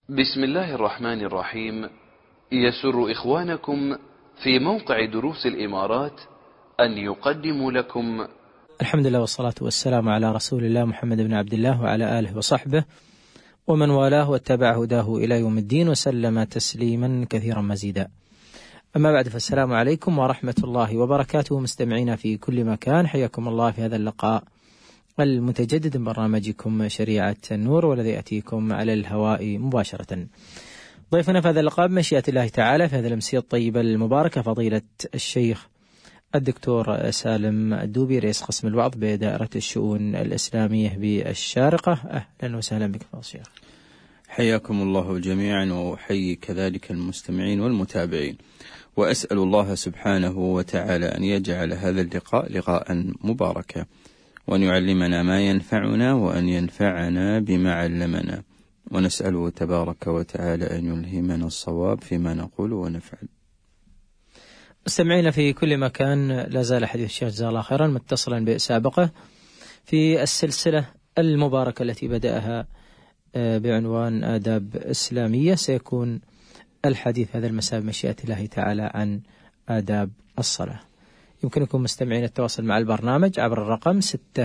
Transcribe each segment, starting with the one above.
بسم الله الرحمن الرحيم. يسر إخوانكم في موقع دروس الإمارات أن يقدموا لكم الحمد لله والصلاة والسلام على رسول الله محمد بن عبد الله وعلى آله وصحبه ومن والاه واتبع هداه إلى يوم الدين وسلم تسليما كثيرا مزيدا. أما بعد، فالسلام عليكم ورحمة الله وبركاته. مستمعينا في كل مكان، حياكم الله في هذا اللقاء المتجدد من برنامجكم شريعة النور، والذي يأتيكم على الهواء مباشرة. ضيفنا في هذا اللقاء بمشيئة الله تعالى في هذه الأمسية الطيبة المباركة فضيلة الشيخ الدكتور سالم الدوبي، رئيس قسم الوعظ بدائرة الشؤون الإسلامية بالشارقة. أهلا وسهلا بك يا شيخ. حياكم الله جميعا، وأحيي كذلك المستمعين والمتابعين، وأسأل الله سبحانه وتعالى أن يجعل هذا اللقاء لقاء مباركا، وأن يعلمنا ما ينفعنا، وأن ينفعنا بما علمنا، ونسأله تبارك وتعالى أن يلهمنا الصواب فيما نقول ونفعل. مستمعينا في كل مكان، لا زال حديث الشيخ جزاه الله خيرا متصلا بسابقه في السلسلة المباركة التي بدأها بعنوان آداب إسلامية. سيكون الحديث هذا المساء بمشيئة الله تعالى عن آداب الصلاة. يمكنكم مستمعين التواصل مع البرنامج عبر الرقم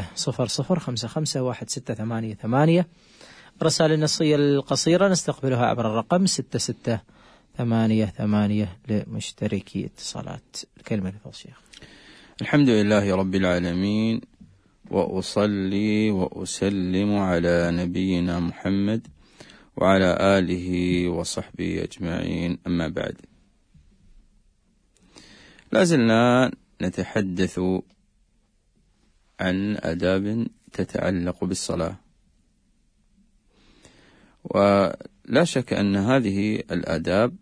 600551688. الرسائل النصية القصيرة نستقبلها عبر الرقم 6688 لمشتركي اتصالات. الكلمة لفضل الشيخ. الحمد لله رب العالمين، وأصلي وأسلم على نبينا محمد وعلى آله وصحبه أجمعين، أما بعد. لازلنا نتحدث عن آداب تتعلق بالصلاة، ولا شك أن هذه الآداب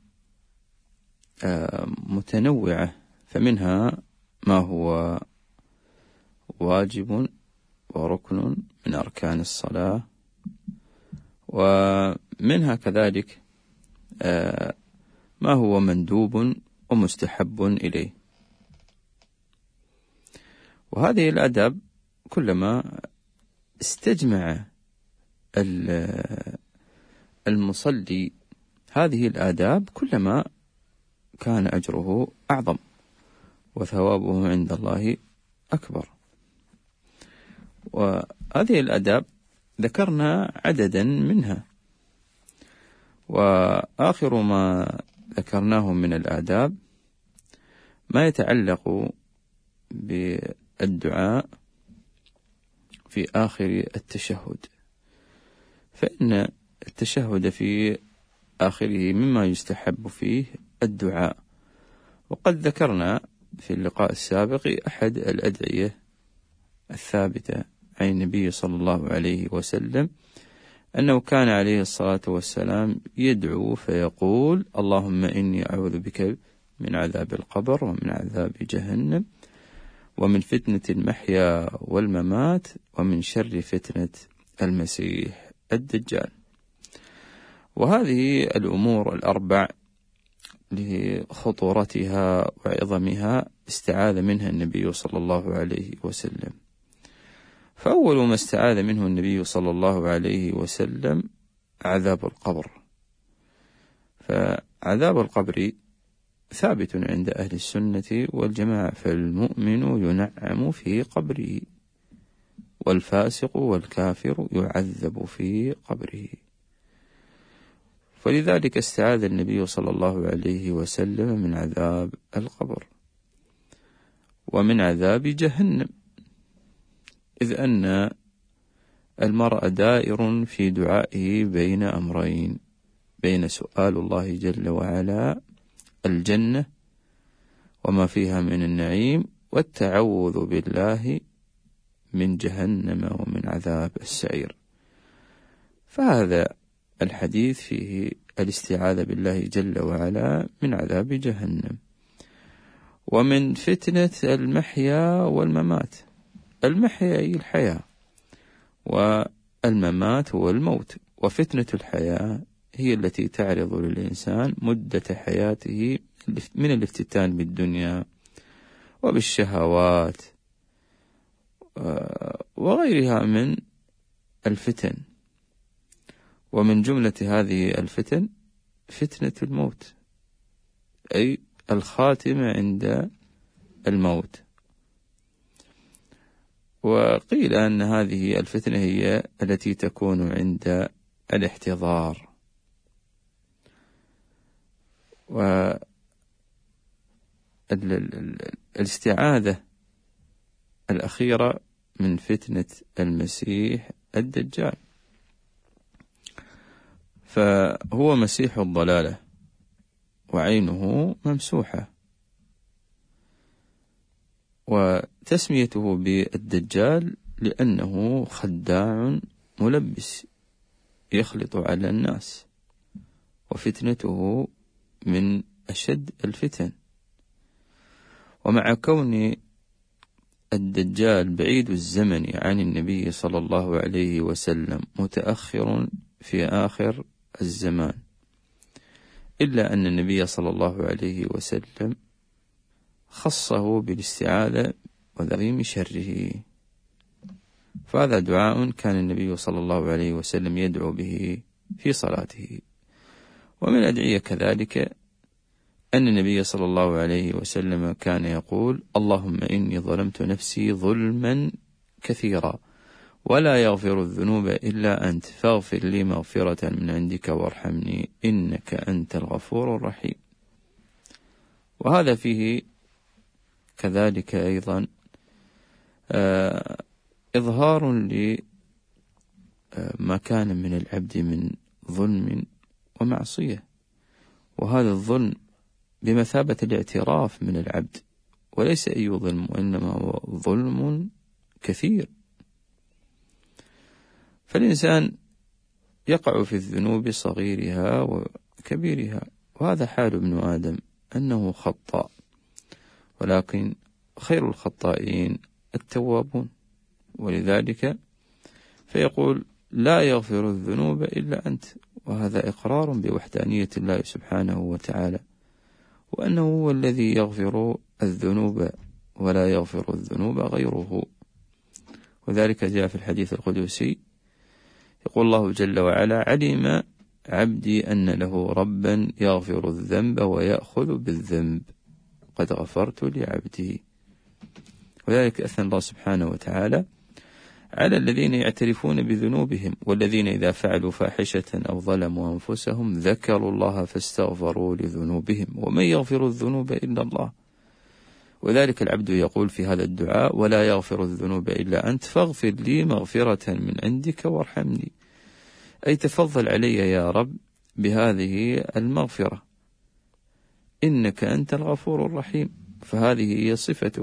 متنوعة، فمنها ما هو واجب وركن من أركان الصلاة، ومنها كذلك ما هو مندوب ومستحب إليه. وهذه الآداب كلما استجمع المصلي هذه الآداب كلما كان أجره أعظم وثوابه عند الله أكبر. وهذه الآداب ذكرنا عددا منها، وآخر ما ذكرناه من الآداب ما يتعلق بالدعاء في آخر التشهد، فإن التشهد في آخره مما يستحب فيه الدعاء. وقد ذكرنا في اللقاء السابق أحد الأدعية الثابتة عن النبي صلى الله عليه وسلم أنه كان عليه الصلاة والسلام يدعو فيقول: اللهم إني أعوذ بك من عذاب القبر، ومن عذاب جهنم، ومن فتنة المحيا والممات، ومن شر فتنة المسيح الدجال. وهذه الأمور الأربع لخطورتها وعظمها استعاذ منها النبي صلى الله عليه وسلم. فأول ما استعاذ منه النبي صلى الله عليه وسلم عذاب القبر. فعذاب القبر ثابت عند أهل السنة والجماعة، فالمؤمن ينعم في قبره، والفاسق والكافر يعذب في قبره. فلذلك استعاذ النبي صلى الله عليه وسلم من عذاب القبر ومن عذاب جهنم، إذ أن المرء دائر في دعائه بين أمرين: بين سؤال الله جل وعلا الجنة وما فيها من النعيم، والتعوذ بالله من جهنم ومن عذاب السعير. فهذا الحديث فيه الاستعاذة بالله جل وعلا من عذاب جهنم، ومن فتنة المحيا والممات. المحيا هي الحياة، والممات هو الموت. وفتنة الحياة هي التي تعرض للإنسان مدة حياته من الافتتان بالدنيا وبالشهوات وغيرها من الفتن. ومن جملة هذه الفتن فتنة الموت، أي الخاتمة عند الموت. وقيل أن هذه الفتنة هي التي تكون عند الاحتضار. والاستعاذة الأخيرة من فتنة المسيح الدجال، فهو مسيح الضلالة وعينه ممسوحة، وتسميته بالدجال لأنه خداع ملبس يخلط على الناس، وفتنته من أشد الفتن. ومع كون الدجال بعيد الزمن عن النبي صلى الله عليه وسلم متأخر في آخر الزمان، إلا أن النبي صلى الله عليه وسلم خصه بالاستعاذة وذريم شره، فهذا دعاء كان النبي صلى الله عليه وسلم يدعو به في صلاته. ومن أدعية كذلك أن النبي صلى الله عليه وسلم كان يقول: اللهم إني ظلمت نفسي ظلما كثيرا ولا يغفر الذنوب إلا أنت فاغفر لي مغفرة من عندك وارحمني إنك أنت الغفور الرحيم. وهذا فيه كذلك أيضا إظهار لما كان من العبد من ظلم ومعصية، وهذا الظلم بمثابة الاعتراف من العبد، وليس أي ظلم، وإنما هو ظلم كثير. فالإنسان يقع في الذنوب صغيرها وكبيرها، وهذا حال ابن آدم أنه خطاء، ولكن خير الخطائين التوابون. ولذلك فيقول: لا يغفر الذنوب إلا أنت، وهذا إقرار بوحدانية الله سبحانه وتعالى، وأنه هو الذي يغفر الذنوب ولا يغفر الذنوب غيره. وذلك جاء في الحديث القدسي، يقول الله جل وعلا: علم عبدي أن له ربا يغفر الذنب ويأخذ بالذنب قد غفرت لعبدي. وذلك أثنى الله سبحانه وتعالى على الذين يعترفون بذنوبهم، والذين إذا فعلوا فاحشة أو ظلموا أنفسهم ذكروا الله فاستغفروا لذنوبهم ومن يغفر الذنوب إلا الله. وذلك العبد يقول في هذا الدعاء: ولا يغفر الذنوب إلا أنت فاغفر لي مغفرة من عندك وارحمني، أي تفضل علي يا رب بهذه المغفرة، إنك أنت الغفور الرحيم. فهذه هي صفتك،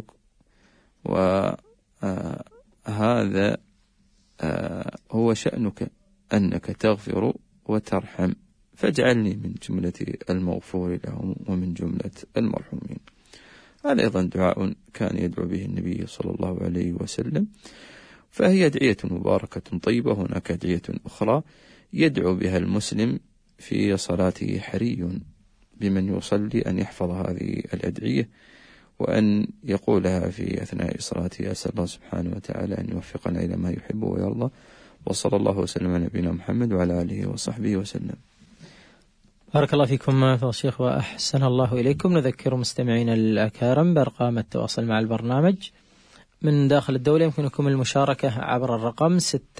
وهذا هو شأنك، أنك تغفر وترحم، فاجعلني من جملة المغفور لهم ومن جملة المرحومين. هذا أيضا دعاء كان يدعو به النبي صلى الله عليه وسلم، فهي أدعية مباركة طيبة. هناك أدعية أخرى يدعو بها المسلم في صلاته، حري بمن يصلي أن يحفظ هذه الأدعية وأن يقولها في أثناء صلاته. أسأل الله سبحانه وتعالى أن يوفقنا إلى ما يحب ويرضى، وصلى الله وسلم على نبينا محمد وعلى آله وصحبه وسلم. بارك الله فيكم فضيلة الشيخ وأحسن الله إليكم. نذكر مستمعين الأكارم بأرقام التواصل مع البرنامج من داخل الدولة. يمكنكم المشاركة عبر الرقم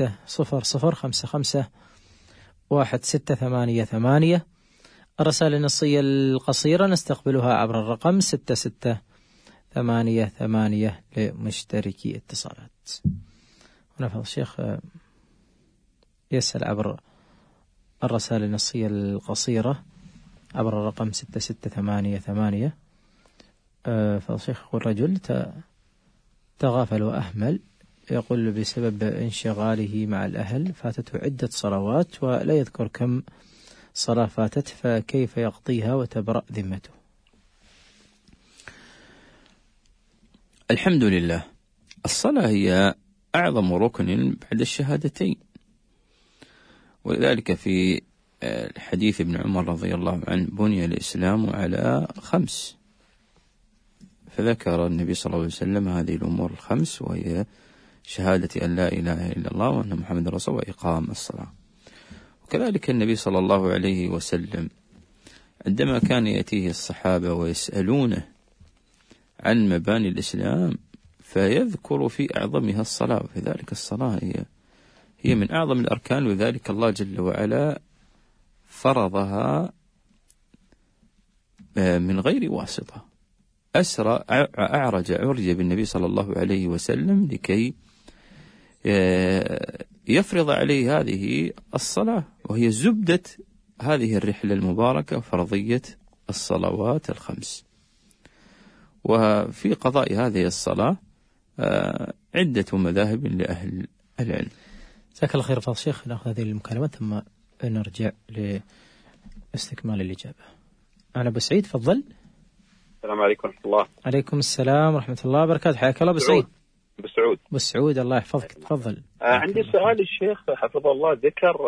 600551688. الرسائل النصية القصيرة نستقبلها عبر الرقم 6688 لمشتركي اتصالات. هنا فضيلة الشيخ يسأل عبر الرسائل النصية القصيرة عبر الرقم 6688. فضيلة الشيخ يقول: رجل تغافل وأهمل، يقول بسبب انشغاله مع الأهل فاتته عدة صلوات ولا يذكر كم صلاة فاتت، فكيف يقضيها وتبرأ ذمته؟ الحمد لله، الصلاة هي أعظم ركن بعد الشهادتين، ولذلك في الحديث ابن عمر رضي الله عنه: بني الإسلام على 5، فذكر النبي صلى الله عليه وسلم هذه الأمور 5، وهي شهادة أن لا إله إلا الله وأن محمد رسول الله وإقام الصلاة. وكذلك النبي صلى الله عليه وسلم عندما كان يأتيه الصحابة ويسألونه عن مباني الإسلام فيذكر في أعظمها الصلاة، وفي ذلك الصلاة هي من أعظم الأركان، وذلك الله جل وعلا فرضها من غير واسطة. عرج بالنبي صلى الله عليه وسلم لكي يفرض عليه هذه الصلاة، وهي زبدة هذه الرحلة المباركة، فرضية الصلوات الخمس. وفي قضاء هذه الصلاة عدة مذاهب لأهل العلم. جزاك الله خير فضل الشيخ. نأخذ هذه المكالمات ثم نرجع لاستكمال الإجابة. أنا أبو سعيد، تفضل. السلام عليكم ورحمة الله. عليكم السلام ورحمة الله وبركاته. حياك الله أبو سعيد. أبو سعود الله يحفظك، تفضل. عندي سؤال. الشيخ حفظه الله ذكر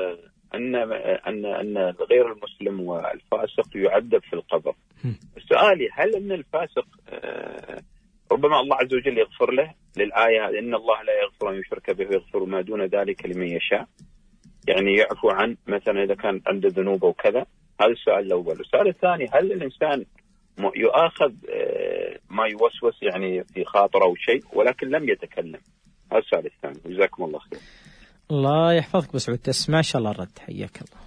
أن غير المسلم والفاسق يعذب في القبر. سؤالي، هل أن الفاسق ربما الله عز وجل يغفر له للآية إن الله لا يغفر أن يشرك به ويغفر ما دون ذلك لمن يشاء، يعني يعفو عن مثلا إذا كان عنده ذنوب وكذا؟ هذا السؤال الأول. السؤال الثاني، هل الإنسان يؤاخذ ما يوسوس يعني في خاطره أو شيء ولكن لم يتكلم؟ هذا السؤال الثاني. جزاكم الله خير. الله يحفظك بسعود، تسمع إن شاء الله الرد. حياك الله.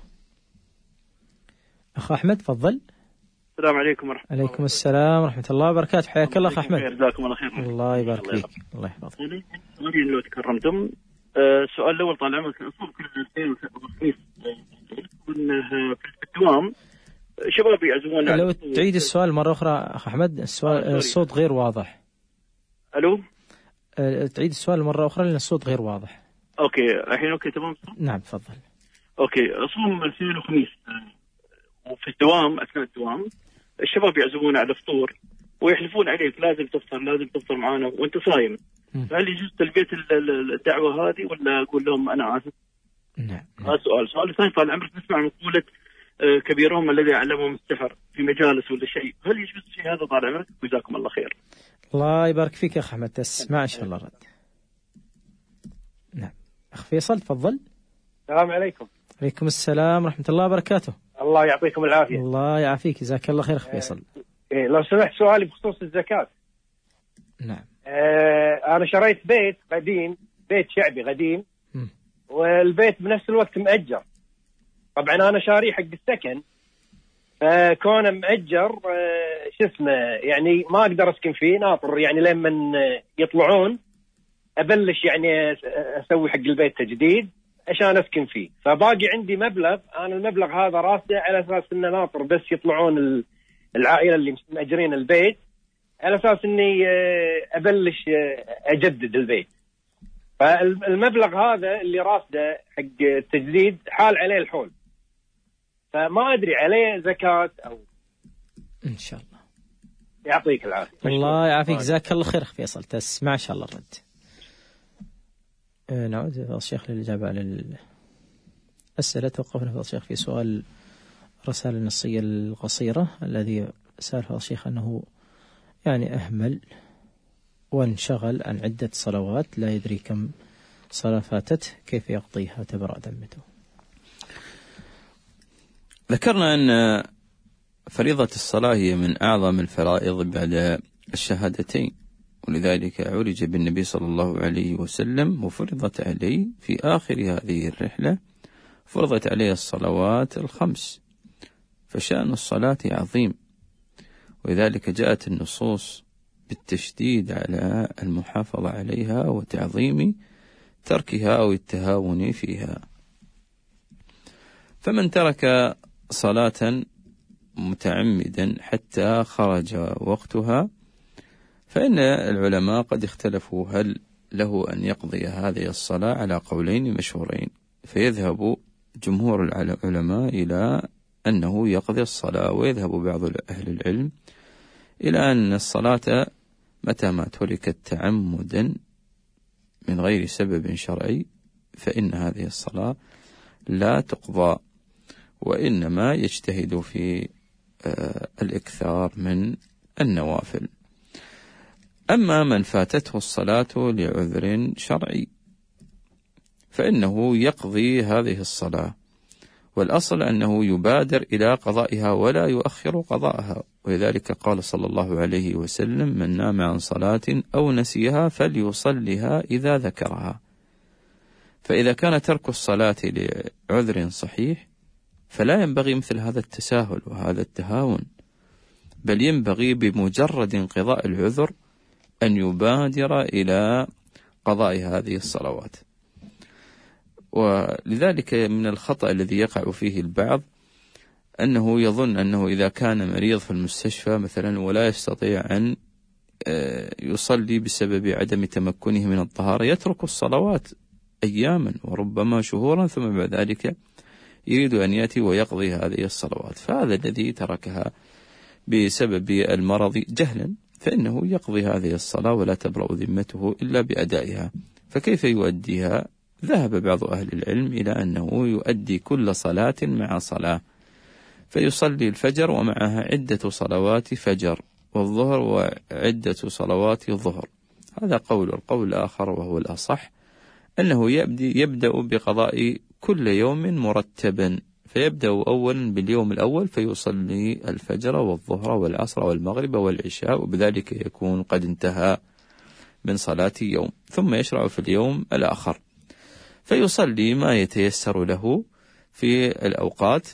أخ أحمد، تفضل. السلام عليكم ورحمة الله. عليكم السلام ورحمة الله وبركاته. حياك الله أخ أحمد. جزاكم الله خير. الله يبارك فيك. الله يحفظك. لو تكرمتم، السؤال الأول طال عمرك، أصول كل الاثنين والخميس كنا في الدوام شباب يعزمون. لو تعيد السؤال مرة أخرى أخ أحمد، الصوت غير واضح. ألو، تعيد السؤال مرة أخرى لأن الصوت غير واضح. أوكي الحين أوكي تمام. نعم تفضل. أوكي، أصوم الاثنين والخميس وفي الدوام، أثناء الدوام الشباب يعزمون على فطور ويحلفون عليك لازم تفطر معنا وأنت صايم. هل يجوز تلبية الدعوة هذه ولا أقول لهم أنا آسف؟ نعم. هذا سؤال الثاني، طال عمرك نسمع مقولة كبيرهم الذي علمهم السحر في مجالس ولا شيء، هل يجوز شيء هذا طال عمرك؟ جزاكم الله خير. الله يبارك فيك يا أخ أحمد، تسمع إن شاء الله رد. نعم. أخ فيصل، تفضل. السلام عليكم. عليكم السلام ورحمة الله وبركاته. الله يعطيكم العافية. الله يعافيك، جزاك الله خير أخ فيصل. لو سمحت سؤالي بخصوص الزكاة. نعم. أنا شريت بيت قديم، بيت شعبي قديم، والبيت بنفس الوقت مأجر. طبعا أنا شاري حق السكن، فكونه مأجر يعني ما أقدر أسكن فيه، ناطر يعني لما يطلعون أبلش يعني أسوي حق البيت تجديد عشان أسكن فيه. فباقي عندي مبلغ، أنا المبلغ هذا راسي على أساس إنه ناطر بس يطلعون العائلة اللي مأجرين البيت، على أساس إني أبلش أجدد البيت. فالمبلغ هذا اللي راسده حق التجديد حال عليه الحول، فما أدري عليه زكاة أو. إن شاء الله. يعطيك العافية. الله يعافيك، جزاك الله خير أخ فيصل، تسمع إن شاء الله الرد. نعود يا الشيخ للإجابة على الأسئلة. توقفنا في الشيخ في سؤال الرسالة النصية القصيرة الذي سأل فضل الشيخ أنه يعني أهمل وانشغل عن عدة صلوات لا يدري كم صلاة فاتت، كيف يقضيها تبرأ ذمته؟ ذكرنا أن فريضة الصلاة هي من أعظم الفرائض بعد الشهادتين، ولذلك عرج بالنبي صلى الله عليه وسلم وفرضت عليه في آخر هذه الرحلة، فرضت عليه الصلوات الخمس، فشأن الصلاة عظيم، ولذلك جاءت النصوص بالتشديد على المحافظة عليها وتعظيم تركها أو التهاون فيها. فمن ترك صلاة متعمدا حتى خرج وقتها، فإن العلماء قد اختلفوا هل له أن يقضي هذه الصلاة على قولين مشهورين، فيذهب جمهور العلماء إلى أنه يقضي الصلاة، ويذهب بعض أهل العلم إلى أن الصلاة متى ما تركت تعمدا من غير سبب شرعي فإن هذه الصلاة لا تقضى، وإنما يجتهد في الإكثار من النوافل. أما من فاتته الصلاة لعذر شرعي فإنه يقضي هذه الصلاة، والأصل أنه يبادر إلى قضائها ولا يؤخر قضاءها. ولذلك قال صلى الله عليه وسلم: من نام عن صلاة أو نسيها فليصلها إذا ذكرها. فإذا كان ترك الصلاة لعذر صحيح فلا ينبغي مثل هذا التساهل وهذا التهاون، بل ينبغي بمجرد انقضاء العذر أن يبادر إلى قضاء هذه الصلوات. ولذلك من الخطأ الذي يقع فيه البعض أنه يظن أنه إذا كان مريض في المستشفى مثلا ولا يستطيع أن يصلي بسبب عدم تمكنه من الطهارة يترك الصلوات أياما وربما شهورا، ثم بعد ذلك يريد أن يأتي ويقضي هذه الصلوات. فهذا الذي تركها بسبب المرض جهلا فإنه يقضي هذه الصلاة ولا تبرأ ذمته إلا بأدائها. فكيف يؤديها؟ ذهب بعض أهل العلم إلى أنه يؤدي كل صلاة مع صلاة، فيصلي الفجر ومعها عدة صلوات فجر، والظهر وعدة صلوات الظهر. هذا قول. القول الآخر وهو الأصح أنه يبدأ بقضاء كل يوم مرتبا، فيبدأ أولا باليوم الأول فيصلي الفجر والظهر والعصر والمغرب والعشاء، وبذلك يكون قد انتهى من صلاة يوم، ثم يشرع في اليوم الآخر فيصلي ما يتيسر له في الأوقات،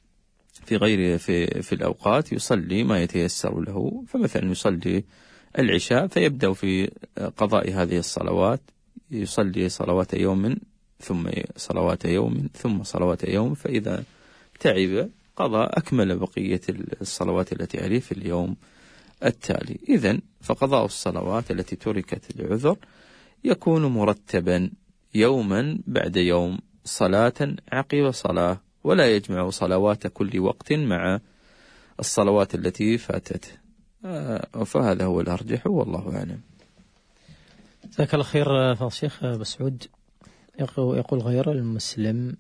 في الأوقات يصلي ما يتيسر له. فمثلا يصلي العشاء فيبدأ في قضاء هذه الصلوات، يصلي صلوات يوم ثم صلوات يوم ثم صلوات يوم، فإذا تعب قضى أكمل بقية الصلوات التي عليه في اليوم التالي. إذن فقضاء الصلوات التي تركت العذر يكون مرتبا يوما بعد يوم، صلاة عقب صلاة، ولا يجمع صلوات كل وقت مع الصلوات التي فاتته. فهذا هو الأرجح والله أعلم. جزاك الله خير فضل الشيخ أبو سعود. يقول: غير المسلم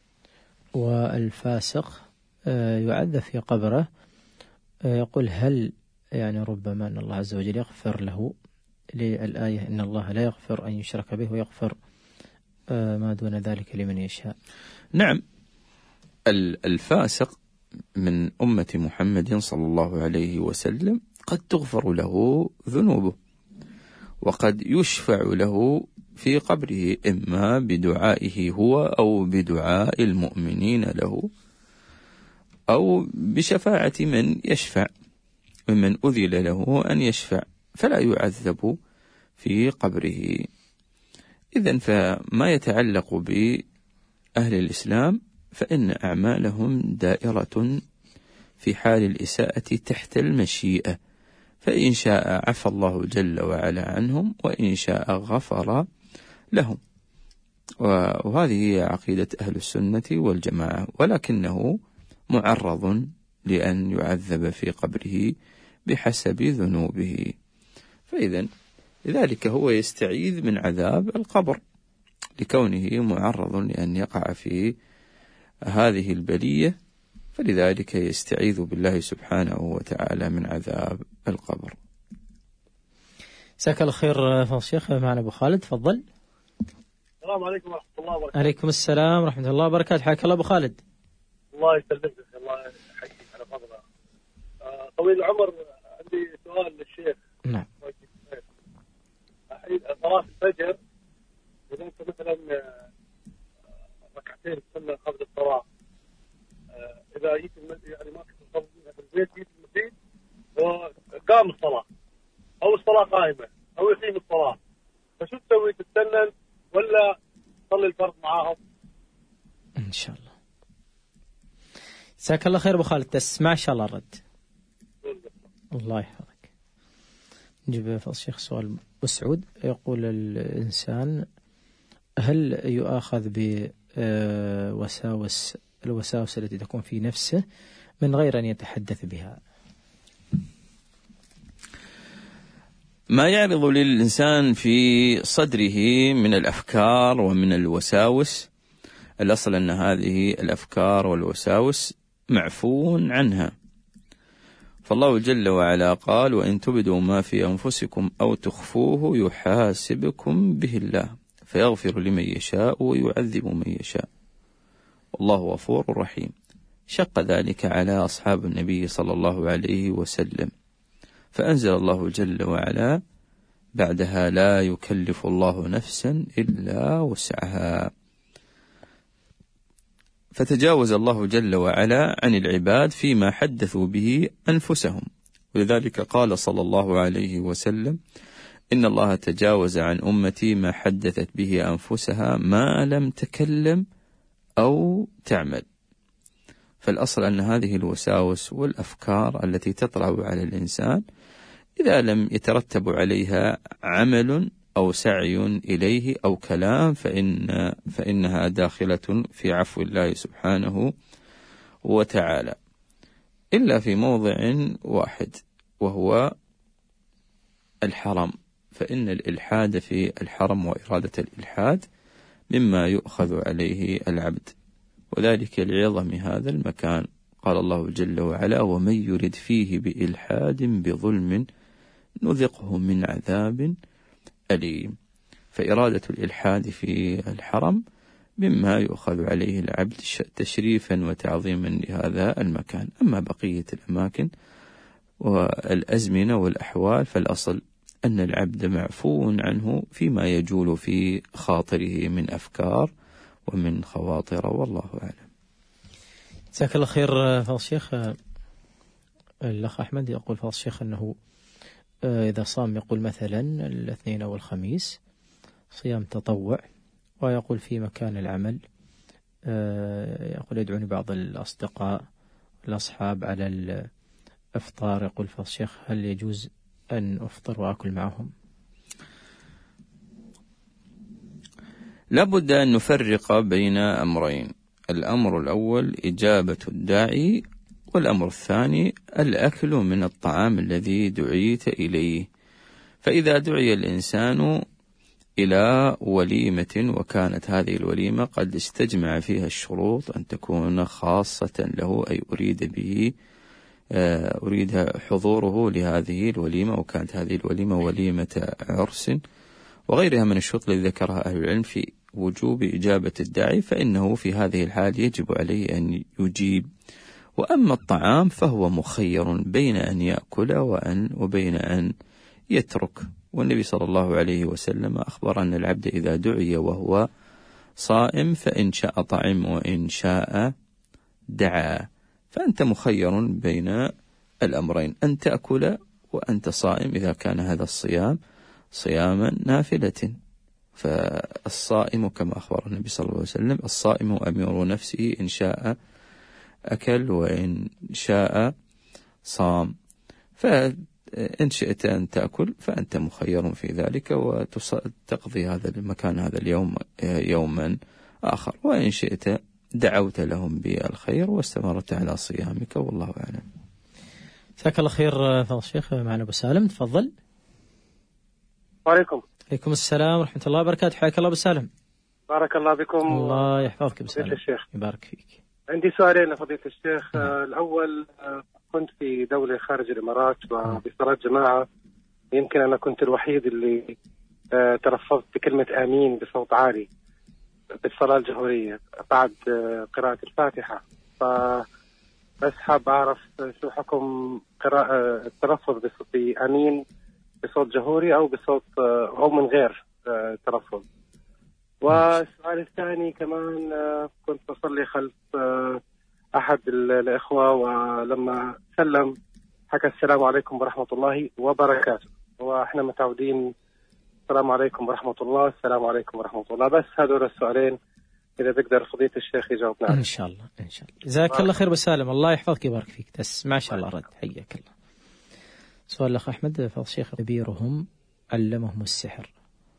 والفاسق يعذب في قبره، يقول: هل يعني ربما أن الله عز وجل يغفر له للآية إن الله لا يغفر أن يشرك به ويغفر ما دون ذلك لمن يشاء؟ نعم، الفاسق من أمة محمد صلى الله عليه وسلم قد تغفر له ذنوبه، وقد يشفع له في قبره، إما بدعائه هو أو بدعاء المؤمنين له، أو بشفاعة من يشفع ممن أذل له أن يشفع، فلا يعذب في قبره. إذن فما يتعلق بأهل الإسلام فإن أعمالهم دائرة في حال الإساءة تحت المشيئة، فإن شاء عفى الله جل وعلا عنهم، وإن شاء غفر لهم. وهذه هي عقيدة أهل السنة والجماعة، ولكنه معرض لأن يعذب في قبره بحسب ذنوبه. فإذن لذلك هو يستعيذ من عذاب القبر لكونه معرض لأن يقع في هذه البلية، فلذلك يستعيذ بالله سبحانه وتعالى من عذاب القبر. جزاك الله خير فضل الشيخ. معنا أبو خالد، تفضل. السلام عليكم ورحمة الله وبركاته. عليكم السلام ورحمة الله وبركاته. حياك الله أبو خالد. الله يسلمك، الله يحييك على فضله. طويل العمر، عندي سؤال للشيخ. نعم. صلاة الفجر إذا أنت مثلا ركعتين تصلي قبل الصلاة، إذا جيت يعني ما كنت تصلي في البيت، جيت المسجد وقام الصلاة أو الصلاة قائمة أو يقيم الصلاة، فشو تسوي؟ تستنى ولا تصلي الفرض معاهم؟ إن شاء الله. جزاك الله خير أبو خالد، تسمع إن شاء الله الرد. الله يحفظك. نجيب فضل الشيخ سؤال مسعود. يقول الإنسان: هل يؤاخذ الوساوس التي تكون في نفسه من غير أن يتحدث بها؟ ما يعرض للإنسان في صدره من الأفكار ومن الوساوس، الأصل أن هذه الأفكار والوساوس معفو عنها، فالله جل وعلا قال: وإن تبدوا ما في أنفسكم أو تخفوه يحاسبكم به الله فيغفر لمن يشاء ويعذب من يشاء. والله غفور رحيم. شق ذلك على أصحاب النبي صلى الله عليه وسلم، فأنزل الله جل وعلا بعدها: لا يكلف الله نفسا إلا وسعها. فتجاوز الله جل وعلا عن العباد فيما حدثوا به أنفسهم، ولذلك قال صلى الله عليه وسلم: إن الله تجاوز عن أمتي ما حدثت به أنفسها ما لم تكلم أو تعمل. فالأصل أن هذه الوساوس والأفكار التي تطرأ على الإنسان إذا لم يترتب عليها عمل أو سعي إليه أو كلام فإنها داخلة في عفو الله سبحانه وتعالى، إلا في موضع واحد وهو الحرم، فإن الإلحاد في الحرم وإرادة الإلحاد مما يؤخذ عليه العبد، وذلك لعظم هذا المكان. قال الله جل وعلا: ومن يرد فيه بإلحاد بظلم نذقه من عذاب أليم. فإرادة الإلحاد في الحرم مما يؤخذ عليه العبد تشريفا وتعظيما لهذا المكان. أما بقية الأماكن والأزمنة والأحوال فالأصل أن العبد معفو عنه فيما يجول في خاطره من أفكار ومن خواطر، والله أعلم. جزاك الله خير فضل الشيخ. الأخ أحمد يقول فضل الشيخ أنه إذا صام يقول مثلا الاثنين أو الخميس صيام تطوع، ويقول في مكان العمل يقول يدعوني بعض الأصدقاء الأصحاب على الإفطار، يقول فضل الشيخ هل يجوز أن أفطر وأكل معهم؟ لابد أن نفرق بين أمرين: الأمر الأول إجابة الداعي، والأمر الثاني الأكل من الطعام الذي دعيت إليه. فإذا دعي الإنسان إلى وليمة وكانت هذه الوليمة قد استجمع فيها الشروط أن تكون خاصة له، أي أريد حضوره لهذه الوليمة، وكانت هذه الوليمة وليمة عرس وغيرها من الشروط التي ذكرها أهل العلم في وجوب إجابة الداعي، فإنه في هذه الحال يجب عليه أن يجيب. وأما الطعام فهو مخير بين أن يأكل وبين أن يترك، والنبي صلى الله عليه وسلم أخبر أن العبد إذا دعي وهو صائم فإن شاء طعم وإن شاء دعا، فأنت مخير بين الأمرين: أن تأكل وأنت صائم إذا كان هذا الصيام صياما نافلة. فالصائم كما أخبر النبي صلى الله عليه وسلم: الصائم أمير نفسه، إن شاء أكل وإن شاء صام. فإن شئت أن تأكل فأنت مخير في ذلك وتقضي هذا المكان هذا اليوم يوما آخر، وإن شئت دعوت لهم بالخير واستمرت على صيامك، والله أعلم. جزاك الله خير فضل الشيخ. معنا أبو سالم، تفضل. وعليكم. عليكم السلام ورحمة الله وبركاته، حياك الله أبو سالم. بارك الله بكم. الله يحفظك أبو سالم. الشيخ يبارك فيك. عندي سؤالين لفضيلة الشيخ. الأول، كنت في دولة خارج الإمارات وبصلاة جماعة، يمكن أنا كنت الوحيد اللي تلفظت بكلمة آمين بصوت عالي بالصلاة الجهورية بعد قراءة الفاتحة، فبس حاب أعرف شو حكم قراءة التلفظ بآمين بصوت جهوري أو بصوت أو من غير تلفظ. والسؤال الثاني كمان، كنت بصلي خلف أحد الإخوة، ولما سلم حكى السلام عليكم ورحمة الله وبركاته، وإحنا متعودين السلام عليكم ورحمة الله، السلام عليكم ورحمة الله. بس هذول السؤالين إذا بقدر فضيلة الشيخ يجاوبنا. إن شاء الله إن شاء الله. جزاك الله خير بسالم، الله يحفظك يبارك فيك. بس ما شاء الله رد، حياك الله. سؤال الأخ أحمد، فضل الشيخ كبيرهم علمهم السحر.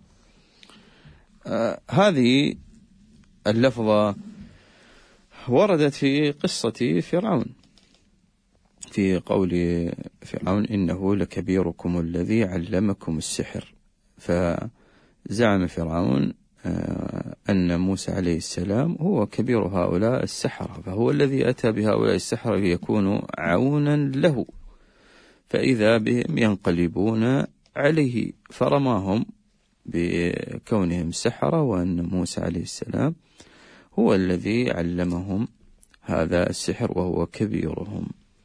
هذه اللفظة وردت في قصة فرعون، في قول فرعون: إنه لكبيركم الذي علمكم السحر. فزعم فرعون أن موسى عليه السلام هو كبير هؤلاء السحرة، فهو الذي أتى بهؤلاء السحرة ليكونوا عونا له، فإذا بهم ينقلبون عليه، فرماهم بكونهم سحرة، وأن موسى عليه السلام هو الذي علمهم هذا السحر وهو كبيرهم.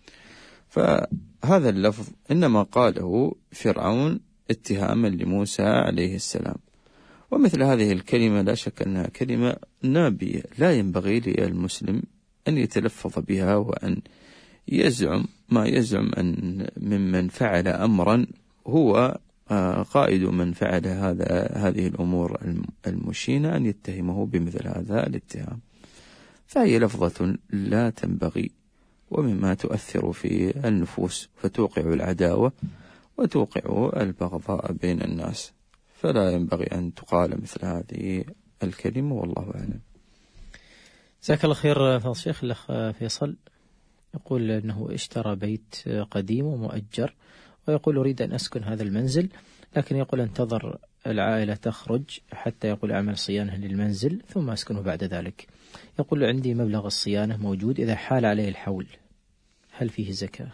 فهذا اللفظ إنما قاله فرعون اتهاما لموسى عليه السلام. ومثل هذه الكلمة لا شك أنها كلمة نابية، لا ينبغي للمسلم أن يتلفظ بها وأن يزعم ما يزعم أن ممن فعل أمرا هو قائد من فعل هذه الأمور المشينة أن يتهمه بمثل هذا الاتهام. فهي لفظة لا تنبغي، ومما تؤثر في النفوس فتوقع العداوة وتوقع البغضاء بين الناس، فلا ينبغي أن تقال مثل هذه الكلمة، والله أعلم. جزاك الله خير فضل الشيخ. الأخ فيصل يقول أنه اشترى بيت قديم ومؤجر، ويقول أريد أن أسكن هذا المنزل، لكن يقول انتظر العائلة تخرج حتى يقول أعمل صيانة للمنزل ثم أسكنه بعد ذلك. يقول عندي مبلغ الصيانة موجود، إذا حال عليه الحول هل فيه زكاة؟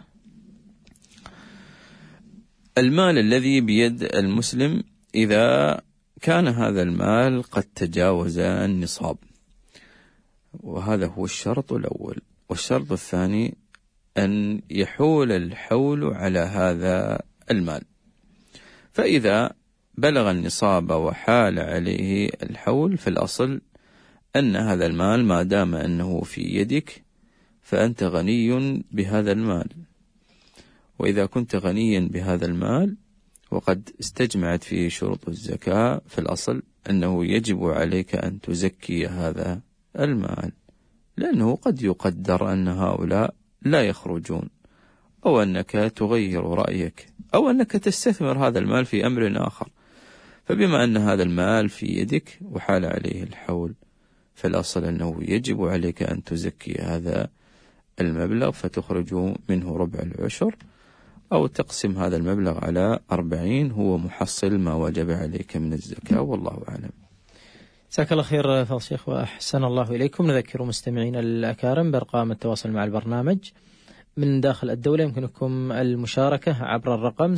المال الذي بيد المسلم إذا كان هذا المال قد تجاوز النصاب، وهذا هو الشرط الأول. والشرط الثاني أن يحول الحول على هذا المال. فإذا بلغ النصاب وحال عليه الحول، فالأصل أن هذا المال ما دام أنه في يدك فأنت غني بهذا المال. وإذا كنت غنيا بهذا المال وقد استجمعت فيه شروط الزكاة، فالأصل أنه يجب عليك أن تزكي هذا المال، لأنه قد يقدر أن هؤلاء لا يخرجون، أو أنك تغير رأيك، أو أنك تستثمر هذا المال في أمر آخر. فبما أن هذا المال في يدك وحال عليه الحول، فالأصل أنه يجب عليك أن تزكي هذا المبلغ، فتخرج منه ربع العشر، أو تقسم هذا المبلغ على 40، هو محصل ما وجب عليك من الزكاة، والله أعلم. جزاك الله خير فضل الشيخ وأحسن الله إليكم. نذكر مستمعين الأكارم بأرقام التواصل مع البرنامج من داخل الدولة. يمكنكم المشاركة عبر الرقم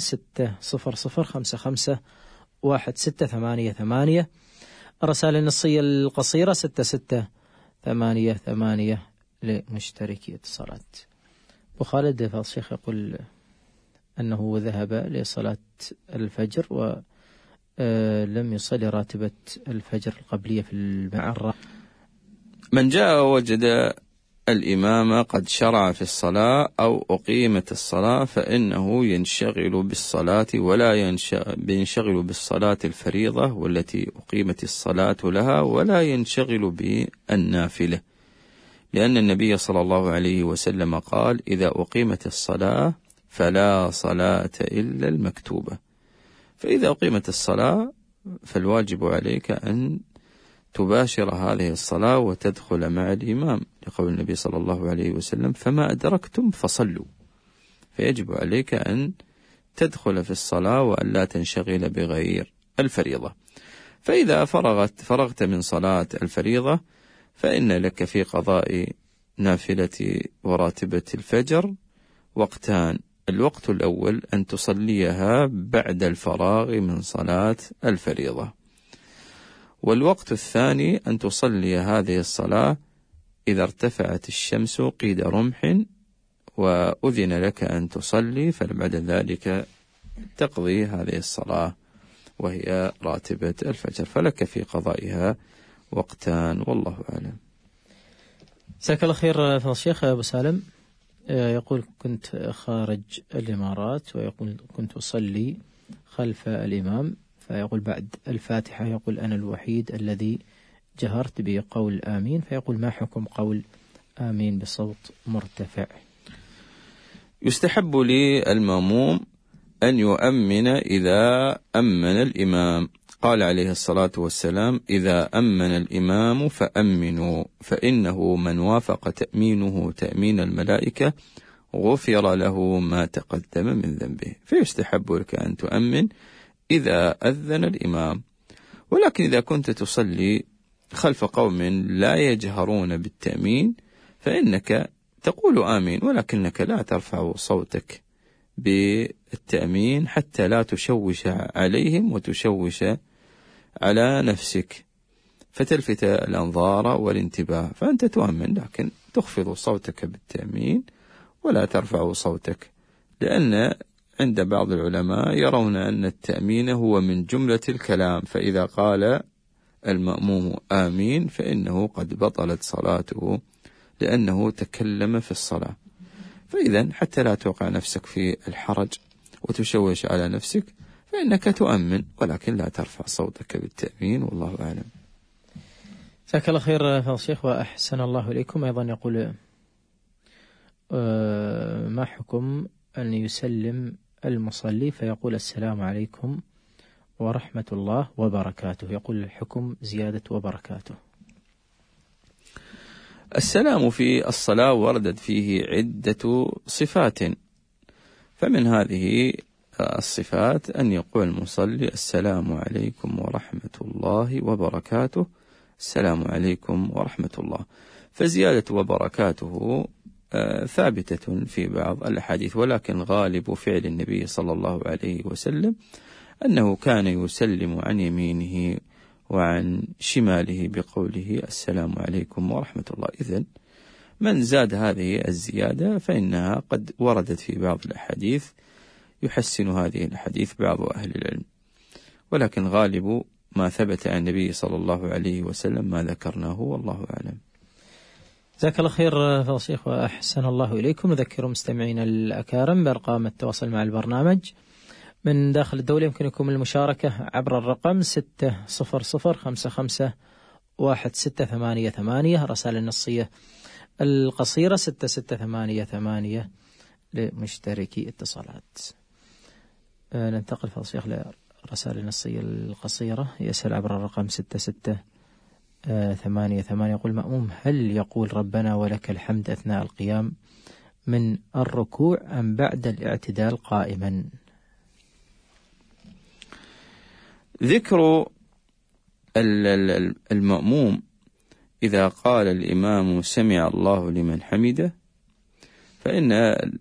600551688. الرسائل النصية القصيرة 6688 لمشتركي اتصالات. أبو خالد فضل الشيخ يقول أنه ذهب لصلاة الفجر ولم يصلي راتبة الفجر القبلية في المعرة. من جاء وجد الإمام قد شرع في الصلاة أو أقيمت الصلاة، فإنه ينشغل بالصلاة ولا ينشغل بالصلاة الفريضة والتي أقيمت الصلاة لها، ولا ينشغل بالنافلة، لأن النبي صلى الله عليه وسلم قال: إذا أقيمت الصلاة فلا صلاة إلا المكتوبة. فإذا أقيمت الصلاة فالواجب عليك أن تباشر هذه الصلاة وتدخل مع الإمام، لقول النبي صلى الله عليه وسلم: فما أدركتم فصلوا. فيجب عليك أن تدخل في الصلاة وأن لا تنشغل بغير الفريضة. فإذا فرغت من صلاة الفريضة، فإن لك في قضاء نافلة وراتبة الفجر وقتان. الوقت الأول أن تصليها بعد الفراغ من صلاة الفريضة، والوقت الثاني أن تصلي هذه الصلاة إذا ارتفعت الشمس قيد رمح وأذن لك أن تصلي، فبعد ذلك تقضي هذه الصلاة وهي راتبة الفجر، فلك في قضائها وقتان، والله أعلم. جزاك الله خير فضل الشيخ. أبو سالم يقول كنت خارج الإمارات، ويقول كنت أصلي خلف الإمام، فيقول بعد الفاتحة يقول أنا الوحيد الذي جهرت بقول آمين، فيقول ما حكم قول آمين بصوت مرتفع؟ يستحب للمأموم أن يؤمن إذا أمن الإمام. قال عليه الصلاة والسلام: إذا أمن الإمام فأمنوا، فإنه من وافق تأمينه تأمين الملائكة غفر له ما تقدم من ذنبه. فيستحب لك أن تؤمن إذا أذن الإمام. ولكن إذا كنت تصلي خلف قوم لا يجهرون بالتأمين، فإنك تقول آمين، ولكنك لا ترفع صوتك بالتأمين حتى لا تشوش عليهم وتشوش على نفسك. فتلفت الأنظار والانتباه، فأنت تؤمن لكن تخفض صوتك بالتأمين ولا ترفع صوتك، لأن عند بعض العلماء يرون أن التأمين هو من جملة الكلام، فإذا قال المأموم آمين فإنه قد بطلت صلاته لأنه تكلم في الصلاة. فإذا حتى لا توقع نفسك في الحرج وتشوش على نفسك فإنك تؤمن ولكن لا ترفع صوتك بالتأمين، والله أعلم. جزاك الله خير فضل الشيخ وأحسن الله إليكم. أيضا يقول ما حكم أن يسلم المصلي فيقول السلام عليكم ورحمة الله وبركاته؟ يقول الحكم زيادة وبركاته. السلام في الصلاة وردت فيه عدة صفات، فمن هذه الصفات أن يقول المصلي السلام عليكم ورحمة الله وبركاته، السلام عليكم ورحمة الله. فزيادة وبركاته ثابتة في بعض الأحاديث، ولكن غالب فعل النبي صلى الله عليه وسلم أنه كان يسلم عن يمينه وعن شماله بقوله السلام عليكم ورحمة الله. إذن من زاد هذه الزيادة فإنها قد وردت في بعض الأحاديث، يحسن هذه الحديث بعض أهل العلم، ولكن غالب ما ثبت عن النبي صلى الله عليه وسلم ما ذكرناه، والله أعلم. جزاك الله خير فضل الشيخ وأحسن الله إليكم. نذكر مستمعينا الأكارم بأرقام التواصل مع البرنامج من داخل الدولة. يمكنكم المشاركة عبر الرقم 600551688، رسائل النصية القصيرة 6688 لمشتركي اتصالات. ننتقل فضل الشيخ لرسائل النصية القصيرة. يسأل عبر الرقم 6688، يقول مأموم هل يقول ربنا ولك الحمد أثناء القيام من الركوع أم بعد الاعتدال قائما؟ ذكر المأموم إذا قال الإمام سمع الله لمن حمده فإن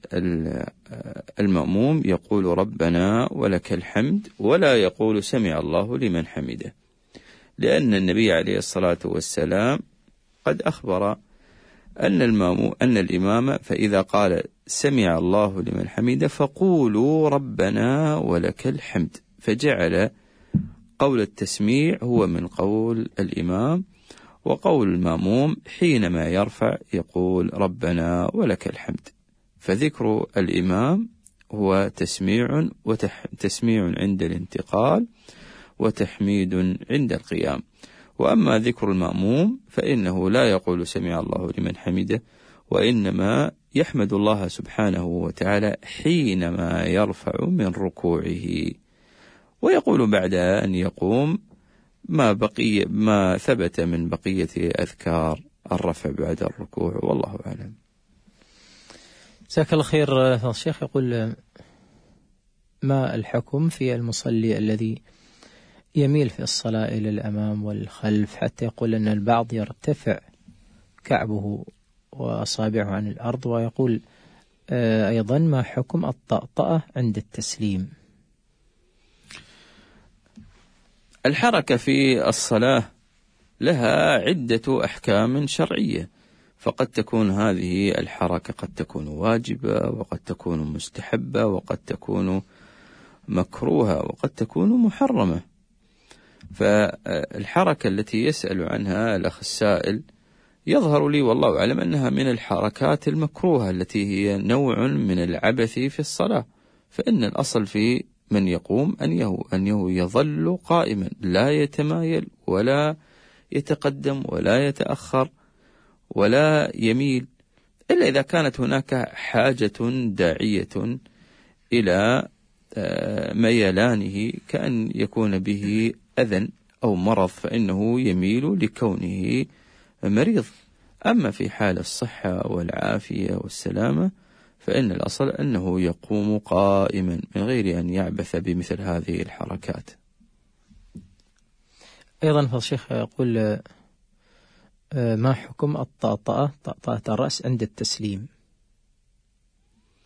المأموم يقول ربنا ولك الحمد ولا يقول سمع الله لمن حمده، لأن النبي عليه الصلاة والسلام قد أخبر أن الإمام فإذا قال سمع الله لمن حمده فقولوا ربنا ولك الحمد، فجعل قول التسميع هو من قول الإمام، وقول المأموم حينما يرفع يقول ربنا ولك الحمد. فذكر الإمام هو تسميع عند الانتقال وتحميد عند القيام، وأما ذكر المأموم فإنه لا يقول سمع الله لمن حمده، وإنما يحمد الله سبحانه وتعالى حينما يرفع من ركوعه، ويقول بعد أن يقوم ما ثبت من بقية أذكار الرفع بعد الركوع، والله أعلم. جزاك الله خير فضل الشيخ. يقول ما الحكم في المصلي الذي يميل في الصلاة إلى الأمام والخلف، حتى يقول أن البعض يرتفع كعبه وأصابعه عن الأرض، ويقول أيضا ما حكم الطأطأة عند التسليم؟ الحركة في الصلاة لها عدة أحكام شرعية، فقد تكون هذه الحركة قد تكون واجبة وقد تكون مستحبة وقد تكون مكروهة وقد تكون محرمة. فالحركة التي يسأل عنها الأخ السائل يظهر لي والله أعلم أنها من الحركات المكروهة التي هي نوع من العبث في الصلاة، فإن الأصل في من يقوم أنه يظل قائما لا يتمايل ولا يتقدم ولا يتأخر ولا يميل، إلا إذا كانت هناك حاجة داعية إلى ميلانه كأن يكون به أذى أو مرض، فإنه يميل لكونه مريض. أما في حال الصحة والعافية والسلامة فإن الأصل أنه يقوم قائما من غير أن يعبث بمثل هذه الحركات. أيضا فالشيخ يقول ما حكم الطأطأة، طأطأة الرأس عند التسليم؟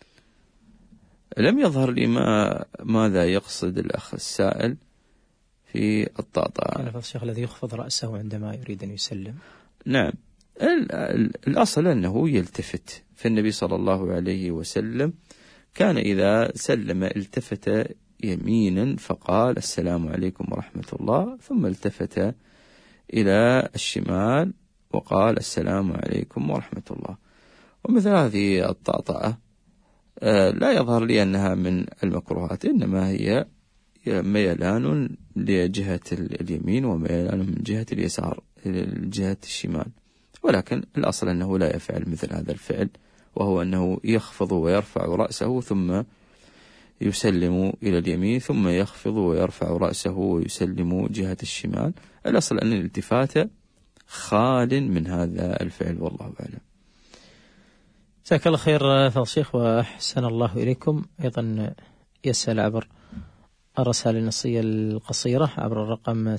لم يظهر لي ماذا يقصد الأخ السائل في الطأطأة. يعني الشيخ الذي يخفض رأسه عندما يريد أن يسلم. نعم، الأصل أنه يلتفت، فالنبي صلى الله عليه وسلم كان إذا سلم التفت يمينا فقال السلام عليكم ورحمة الله، ثم التفت إلى الشمال وقال السلام عليكم ورحمة الله. ومثل هذه الطأطأة لا يظهر لي أنها من المكروهات، إنما هي ميلان لجهة اليمين وميلان من جهة اليسار لجهة الشمال، ولكن الأصل أنه لا يفعل مثل هذا الفعل، وهو أنه يخفض ويرفع رأسه ثم يسلم إلى اليمين، ثم يخفض ويرفع رأسه ويسلم جهة الشمال. الأصل أن الالتفات خال من هذا الفعل، والله أعلم. جزاك الله خير فضل الشيخ وأحسن الله إليكم. أيضا يسأل عبر الرسائل النصية القصيرة عبر الرقم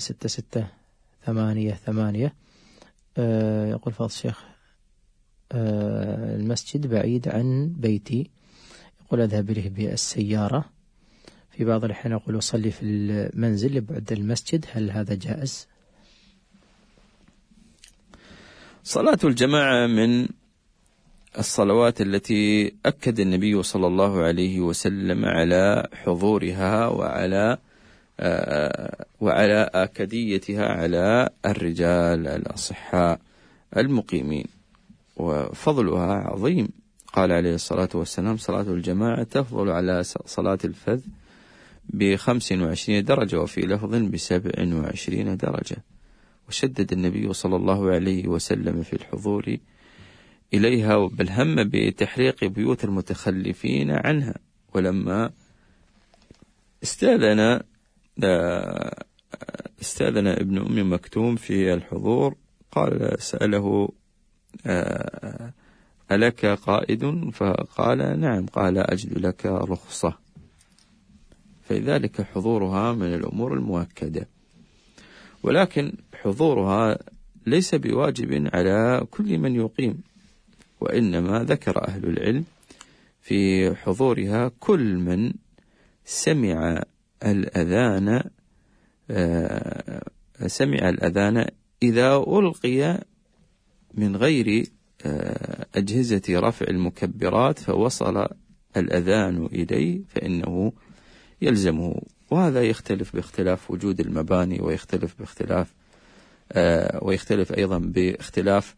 6688. يقول فضل الشيخ المسجد بعيد عن بيتي، يقول أذهب إليه بالسيارة، في بعض الأحيان يقول أصلي في المنزل لبعد المسجد، هل هذا جائز؟ صلاة الجماعة من الصلوات التي أكد النبي صلى الله عليه وسلم على حضورها وعلى آكديتها على الرجال الأصحاء المقيمين، وفضلها عظيم. قال عليه الصلاة والسلام صلاة الجماعة تفضل على صلاة الفذ ب25 درجة، وفي لفظ ب27 درجة. وشدد النبي صلى الله عليه وسلم في الحضور إليها، بل هم بتحريق بيوت المتخلفين عنها. ولما استأذن ابن أم مكتوم في الحضور قال سأله ألك قائد؟ فقال نعم. قال أجد لك رخصة. فلذلك حضورها من الأمور المؤكدة، ولكن حضورها ليس بواجب على كل من يقيم، وإنما ذكر أهل العلم في حضورها كل من سمع الأذان إذا ألقي من غير أجهزة رفع المكبرات فوصل الأذان إليه فإنه يلزمه. وهذا يختلف باختلاف وجود المباني، ويختلف أيضا باختلاف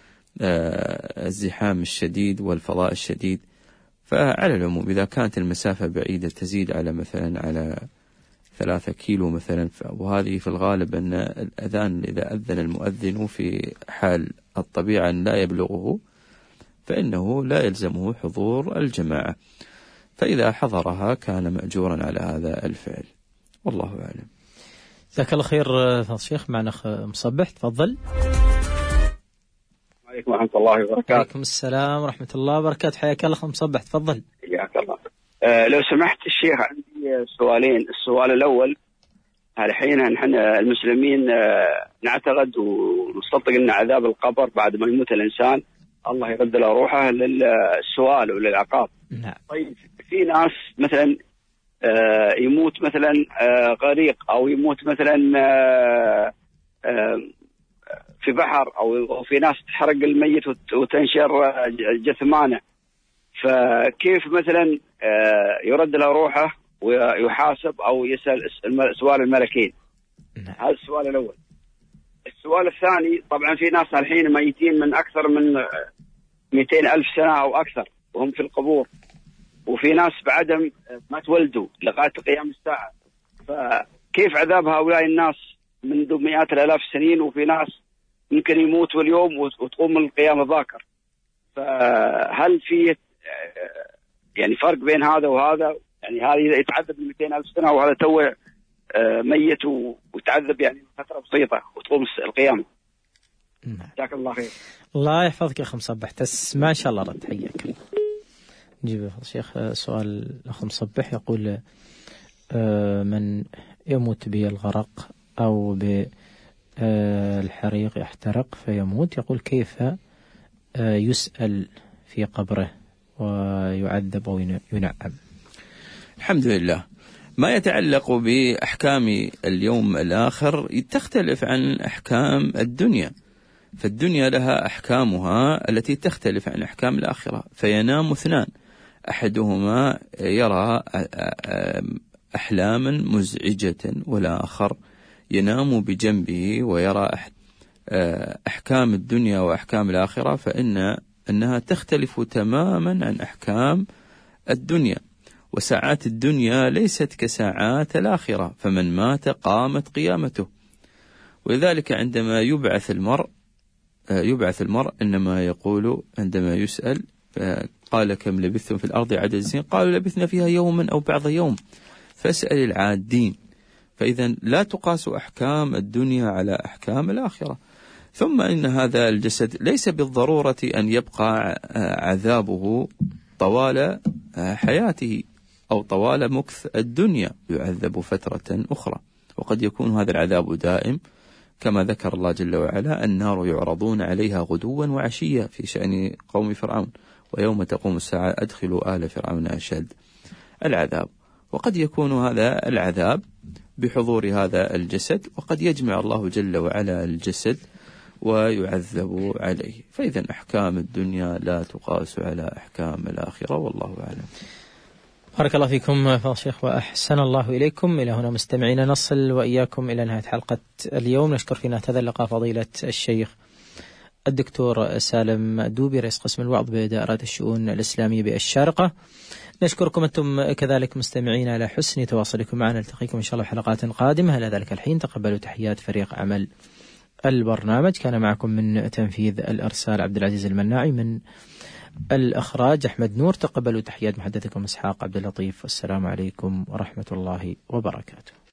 الزحام الشديد والفضاء الشديد. فعلى العموم إذا كانت المسافة بعيدة تزيد على مثلا على 3 كيلو مثلا، وهذه في الغالب أن الأذان إذا أذن المؤذن في حال الطبيعة لا يبلغه فإنه لا يلزمه حضور الجماعة، فإذا حضرها كان مأجورا على هذا الفعل، والله أعلم. جزاك الله خير فضل الشيخ. معنا أخ مصبح، تفضل. عليكم ورحمة الله وبركاته. عليكم السلام ورحمة الله وبركاته، حياك الله أخ مصبح، تفضل. حياك الله. لو سمحت الشيخ عندي سؤالين. السؤال الأول، الحين نحن المسلمين نعتقد ونصدق أن عذاب القبر بعد ما يموت الإنسان الله يرد له روحه للسؤال وللعقاب. نعم. طيب في ناس مثلا يموت مثلا غريق، أو يموت مثلا في بحر، أو في ناس تحرق الميت وتنشر جثمانه، فكيف مثلا يرد له روحه ويحاسب أو يسأل سؤال الملكين؟ هذا السؤال الأول. السؤال الثاني، طبعا في ناس الحين ميتين من أكثر من 200,000 سنة أو أكثر وهم في القبور، وفي ناس بعدهم ما تولدوا لغاية قيام الساعة، فكيف عذاب هؤلاء الناس منذ مئات الآلاف السنين، وفي ناس ممكن يموتوا اليوم وتقوم القيامة باكر؟ فهل في يعني فرق بين هذا وهذا؟ يعني هذا يتعذب من 200,000 سنة وهذا توه ميت ويتعذب يعني فترة بسيطة وتقوم القيامة. جزاك الله خير. الله يحفظك يا أخ مصبح، ما إن شاء الله رد. حياك الله. نجيب الشيخ سؤال الأخ مصبح، يقول من يموت بالغرق أو بالحريق يحترق فيموت، يقول كيف يسأل في قبره ويعذب وينعم؟ الحمد لله. ما يتعلق بأحكام اليوم الآخر تختلف عن أحكام الدنيا، فالدنيا لها أحكامها التي تختلف عن أحكام الآخرة. فينام اثنان، أحدهما يرى أحلاما مزعجة والآخر ينام بجنبه ويرى أحكام الدنيا وأحكام الآخرة، فإنها تختلف تماما عن أحكام الدنيا. وساعات الدنيا ليست كساعات الآخرة، فمن مات قامت قيامته. ولذلك عندما يبعث المرء إنما يقول عندما يسأل قال كم لبثتم في الأرض عدد السنين؟ قالوا لبثنا فيها يوما أو بعض يوم، فاسأل العادين. فإذا لا تقاس أحكام الدنيا على أحكام الآخرة. ثم إن هذا الجسد ليس بالضرورة أن يبقى عذابه طوال حياته أو طوال مكث الدنيا، يعذب فترة أخرى، وقد يكون هذا العذاب دائم، كما ذكر الله جل وعلا: النار يعرضون عليها غدوا وعشيا في شأن قوم فرعون، ويوم تقوم الساعة أدخلوا آل فرعون أشد العذاب. وقد يكون هذا العذاب بحضور هذا الجسد، وقد يجمع الله جل وعلا الجسد ويعذب عليه. فإذا أحكام الدنيا لا تقاس على أحكام الآخرة، والله أعلم. بارك الله فيكم فضيلة الشيخ وأحسن الله إليكم. إلى هنا مستمعين نصل وإياكم إلى نهاية حلقة اليوم. نشكر في نهاية هذا اللقاء فضيلة الشيخ الدكتور سالم الدوبي رئيس قسم الوعظ بدائرة الشؤون الإسلامية بالشارقة. نشكركم أنتم كذلك مستمعين على حسن تواصلكم معنا. نلتقيكم إن شاء الله حلقات قادمة. إلى ذلك الحين تقبلوا تحيات فريق عمل البرنامج. كان معكم من تنفيذ الإرسال عبد العزيز المناعي، من الإخراج أحمد نور. تقبلوا تحيات محدثكم إسحاق عبد اللطيف. والسلام عليكم ورحمة الله وبركاته.